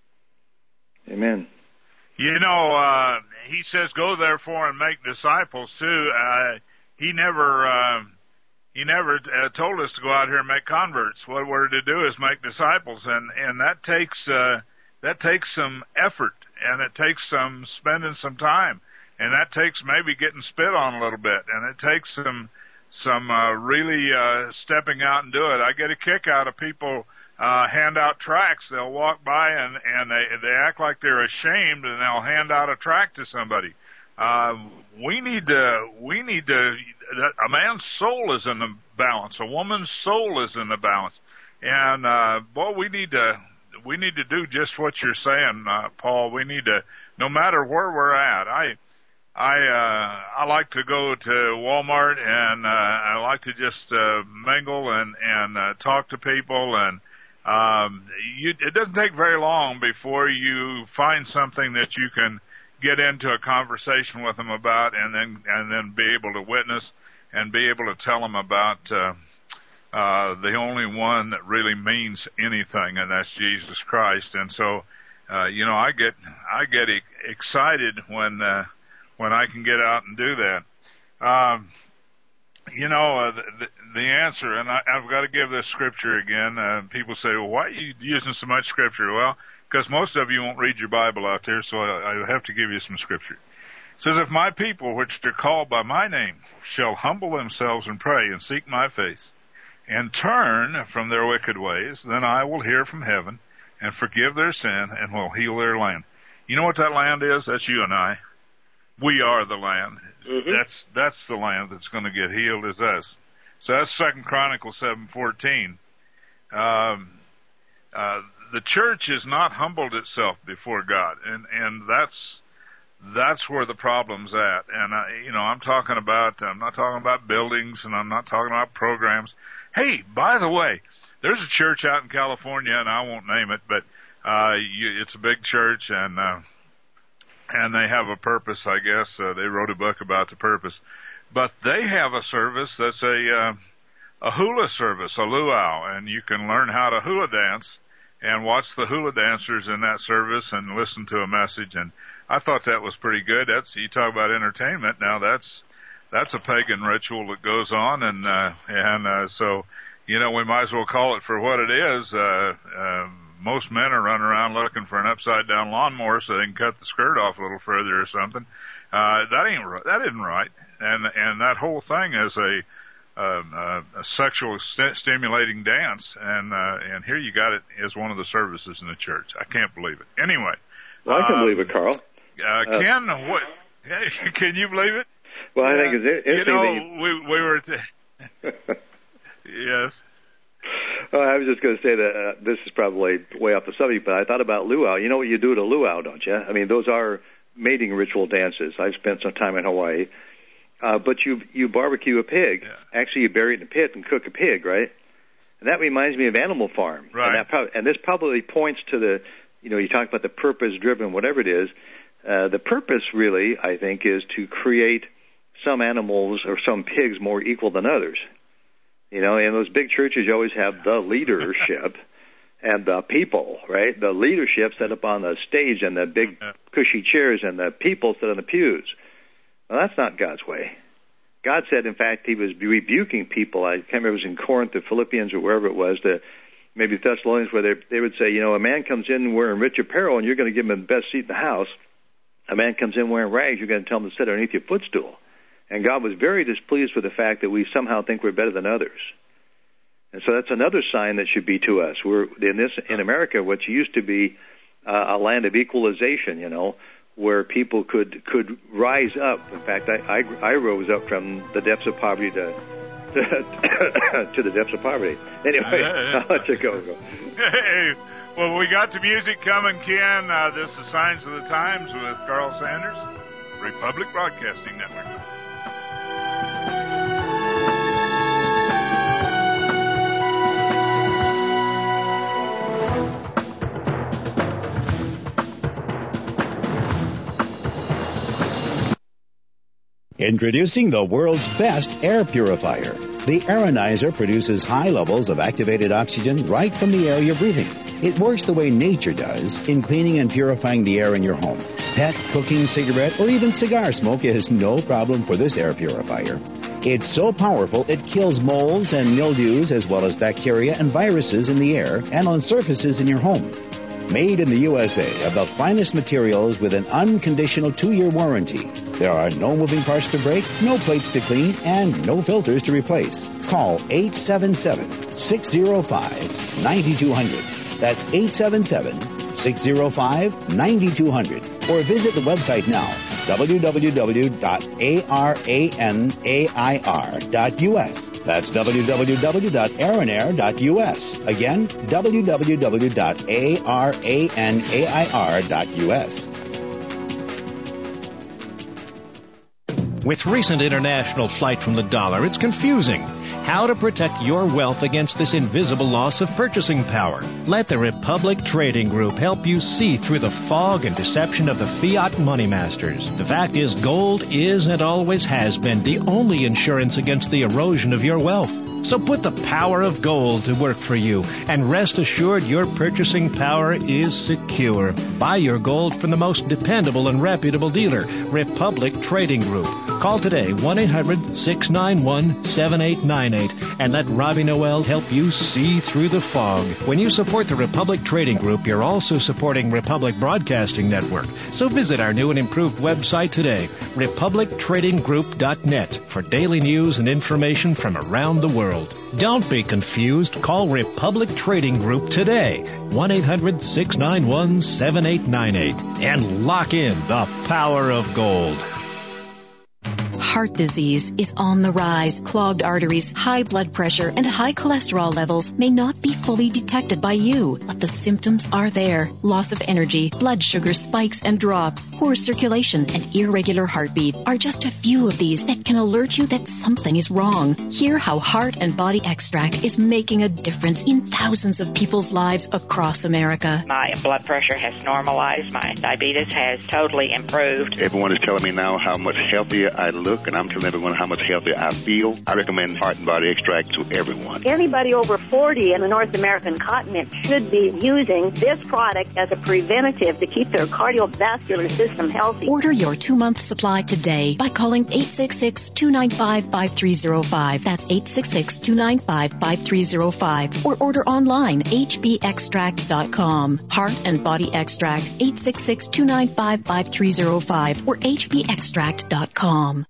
Amen. You know, uh, he says, go therefore and make disciples too. Uh, he never, uh, he never uh, told us to go out here and make converts. What we're to do is make disciples, and, and that takes, uh, that takes some effort, and it takes some spending some time, and that takes maybe getting spit on a little bit, and it takes some, some, uh, really, uh, stepping out and do it. I get a kick out of people Uh, hand out tracts. They'll walk by and, and they, they act like they're ashamed, and they'll hand out a tract to somebody. Uh, we need to, we need to, a man's soul is in the balance. A woman's soul is in the balance. And, uh, boy, we need to, we need to do just what you're saying, uh, Paul. We need to, no matter where we're at. I, I, uh, I like to go to Walmart, and, uh, I like to just, uh, mingle and, and, uh, talk to people, and, Um, you, it doesn't take very long before you find something that you can get into a conversation with them about, and then and then be able to witness and be able to tell them about uh, uh, the only one that really means anything, and that's Jesus Christ. And so, uh, you know, I get I get e- excited when uh, when I can get out and do that. Um, You know, uh, the, the answer, and I, I've got to give this scripture again. Uh, people say, well, why are you using so much scripture? Well, because most of you won't read your Bible out there, so I, I have to give you some scripture. It says, if my people, which are called by my name, shall humble themselves and pray and seek my face and turn from their wicked ways, then I will hear from heaven and forgive their sin and will heal their land. You know what that land is? That's you and I. We are the land. Mm-hmm. That's that's the land that's going to get healed is us. So that's Second Chronicles seven fourteen. Um, uh, the church has not humbled itself before God, and and that's that's where the problem's at. And I, you know, I'm talking about I'm not talking about buildings, and I'm not talking about programs. Hey, by the way, there's a church out in California, and I won't name it, but uh, you, it's a big church, and. Uh, And they have a purpose, I guess. Uh, they wrote a book about the purpose. But they have a service that's a uh, a hula service, a luau, and you can learn how to hula dance and watch the hula dancers in that service and listen to a message. And I thought that was pretty good. That's you talk about entertainment. Now that's that's a pagan ritual that goes on, and uh, and uh, so you know we might as well call it for what it is. Uh, um, Most men are running around looking for an upside-down lawnmower so they can cut the skirt off a little further or something. Uh, that ain't right. That isn't right. And and that whole thing is a uh, a sexual st- stimulating dance. And uh, and here you got it as one of the services in the church. I can't believe it. Anyway, well, I can um, believe it, Carl. Uh, Ken, uh, what? Can you believe it? Well, I think it's interesting. You know, that you... we we were. T- yes. Well, I was just going to say that uh, this is probably way off the subject, but I thought about luau. You know what you do at a luau, don't you? I mean, those are mating ritual dances. I've spent some time in Hawaii. Uh, but you you barbecue a pig. Yeah. Actually, you bury it in a pit and cook a pig, right? And that reminds me of Animal Farm. Right. And, that pro- and this probably points to the, you know, you talk about the purpose-driven, whatever it is. Uh, the purpose, really, I think, is to create some animals or some pigs more equal than others. You know, in those big churches, you always have the leadership and the people, right? The leadership set up on the stage and the big cushy chairs, and the people sit on the pews. Well, that's not God's way. God said, in fact, he was rebuking people. I can't remember if it was in Corinth or Philippians or wherever it was, the, maybe Thessalonians, where they, they would say, you know, a man comes in wearing rich apparel and you're going to give him the best seat in the house. A man comes in wearing rags, you're going to tell him to sit underneath your footstool. And God was very displeased with the fact that we somehow think we're better than others. And so that's another sign that should be to us. We're in this in America, which used to be uh, a land of equalization, you know, where people could could rise up. In fact, I, I, I rose up from the depths of poverty to to, to the depths of poverty. Anyway, I'll let you go. go. Hey, well, we got the music coming, Ken. Uh, this is Signs of the Times with Carl Sanders, Republic Broadcasting Network. Introducing the world's best air purifier. The Aeronizer produces high levels of activated oxygen right from the air you're breathing. It works the way nature does in cleaning and purifying the air in your home. Pet, cooking, cigarette, or even cigar smoke is no problem for this air purifier. It's so powerful it kills molds and mildews as well as bacteria and viruses in the air and on surfaces in your home. Made in the U S A of the finest materials with an unconditional two-year warranty. There are no moving parts to break, no plates to clean, and no filters to replace. Call eight seven seven, six zero five, nine two zero zero. That's eight seven seven, six zero five, nine two zero zero. Or visit the website now, w w w dot aranair dot u s. That's w w w dot aranair dot u s. Again, w w w dot aranair dot u s. With recent international flight from the dollar, it's confusing. How to protect your wealth against this invisible loss of purchasing power. Let the Republic Trading Group help you see through the fog and deception of the fiat money masters. The fact is, gold is and always has been the only insurance against the erosion of your wealth. So put the power of gold to work for you and rest assured your purchasing power is secure. Buy your gold from the most dependable and reputable dealer, Republic Trading Group. Call today, one eight hundred, six nine one, seven eight nine eight, and let Robbie Noel help you see through the fog. When you support the Republic Trading Group, you're also supporting Republic Broadcasting Network. So visit our new and improved website today, republic trading group dot net, for daily news and information from around the world. Don't be confused. Call Republic Trading Group today, one eight hundred, six nine one, seven eight nine eight, and lock in the power of gold. Heart disease is on the rise. Clogged arteries, high blood pressure, and high cholesterol levels may not be fully detected by you, but the symptoms are there. Loss of energy, blood sugar spikes and drops, poor circulation, and irregular heartbeat are just a few of these that can alert you that something is wrong. Hear how Heart and Body Extract is making a difference in thousands of people's lives across America. My blood pressure has normalized. My diabetes has totally improved. Everyone is telling me now how much healthier I look, and I'm telling everyone how much healthier I feel. I recommend Heart and Body Extract to everyone. Anybody over forty in the North American continent should be using this product as a preventative to keep their cardiovascular system healthy. Order your two-month supply today by calling eight six six, two nine five, five three zero five. That's eight six six, two nine five, five three zero five. Or order online, h b extract dot com. Heart and Body Extract, eight six six, two nine five, five three zero five or h b extract dot com.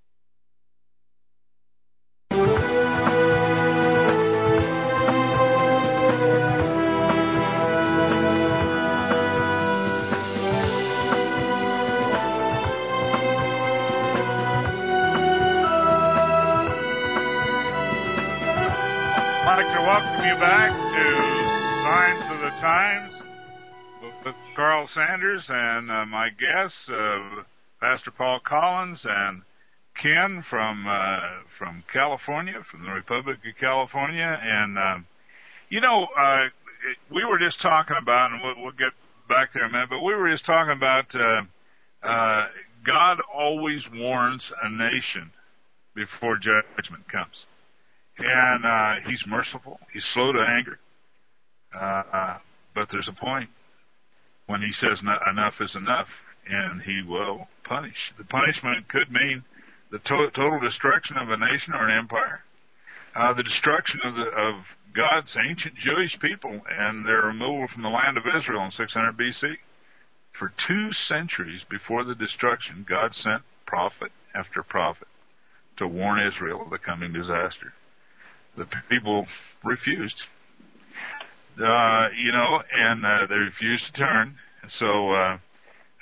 I'd like to welcome you back to Signs of the Times with Carl Sanders and uh, my guests, uh, Pastor Paul Collins and Ken from uh, from California, from the Republic of California. And, uh, you know, uh, we were just talking about, and we'll, we'll get back there in a minute, but we were just talking about uh, uh, God always warns a nation before judgment comes. And uh, he's merciful. He's slow to anger. Uh, uh, but there's a point when he says enough is enough, and he will punish. The punishment could mean the to- total destruction of a nation or an empire, uh, the destruction of, the, of God's ancient Jewish people and their removal from the land of Israel in six hundred B C. For two centuries before the destruction, God sent prophet after prophet to warn Israel of the coming disaster. The people refused, uh, you know, and uh, they refused to turn. So uh,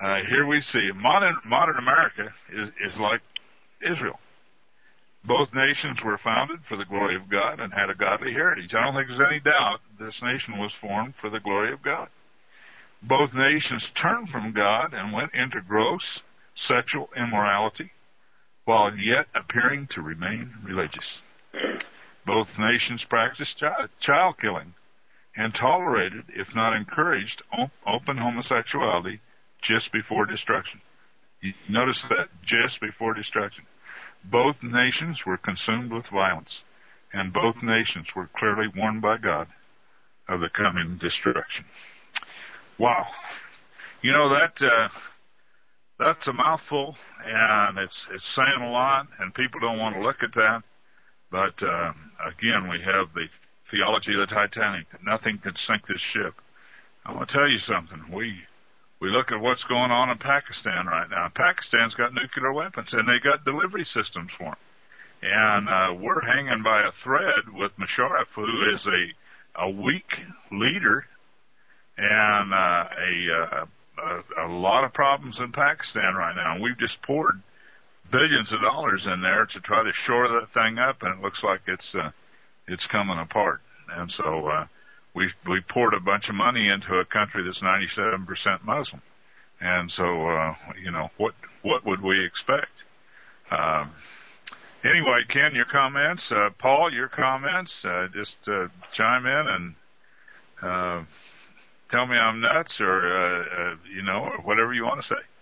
uh, here we see modern modern America is, is like Israel. Both nations were founded for the glory of God and had a godly heritage. I don't think there's any doubt this nation was formed for the glory of God. Both nations turned from God and went into gross sexual immorality while yet appearing to remain religious. Both nations practiced child, child killing and tolerated, if not encouraged, op- open homosexuality just before destruction. You notice that, just before destruction. Both nations were consumed with violence, and both nations were clearly warned by God of the coming destruction. Wow. You know, that uh, that's a mouthful, and it's it's saying a lot, and people don't want to look at that. But, uh, again, we have the theology of the Titanic, that nothing can sink this ship. I want to tell you something. We we look at what's going on in Pakistan right now. Pakistan's got nuclear weapons, and they got delivery systems for them. And uh, we're hanging by a thread with Musharraf, who is a, a weak leader, and uh, a, uh, a, a lot of problems in Pakistan right now. And we've just poured billions of dollars in there to try to shore that thing up, and it looks like it's uh, it's coming apart. And so uh, we we poured a bunch of money into a country that's ninety-seven percent Muslim. And so uh, you know, what what would we expect? Um, anyway, Ken, your comments. Uh, Paul, your comments. Uh, just uh, chime in and uh, tell me I'm nuts, or uh, uh, you know, or whatever you want to say.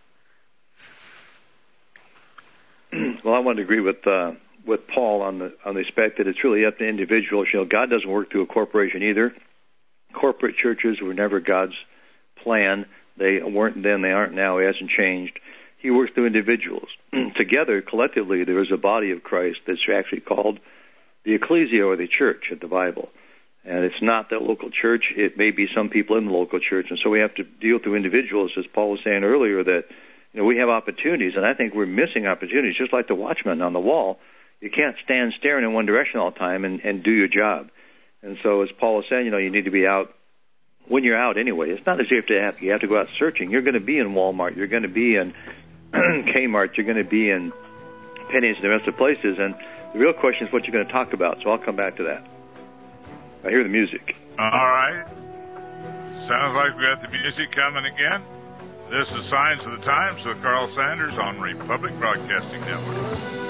Well, I want to agree with uh, with Paul on the on the aspect that it's really up to individuals. You know, God doesn't work through a corporation either. Corporate churches were never God's plan. They weren't then, they aren't now. It hasn't changed. He works through individuals. Together, collectively, there is a body of Christ that's actually called the ecclesia, or the church of the Bible. And it's not the local church. It may be some people in the local church. And so we have to deal through individuals, as Paul was saying earlier, that you know, we have opportunities, and I think we're missing opportunities, just like the watchman on the wall. You can't stand staring in one direction all the time and, and do your job. And so, as Paul was saying, you know, you need to be out when you're out anyway. It's not as if you have, you have to go out searching. You're going to be in Walmart. You're going to be in Kmart. You're going to be in Penny's and the rest of the places. And the real question is what you're going to talk about. So I'll come back to that. I hear the music. All right. Sounds like we got the music coming again. This is Signs of the Times with Carl Sanders on Republic Broadcasting Network.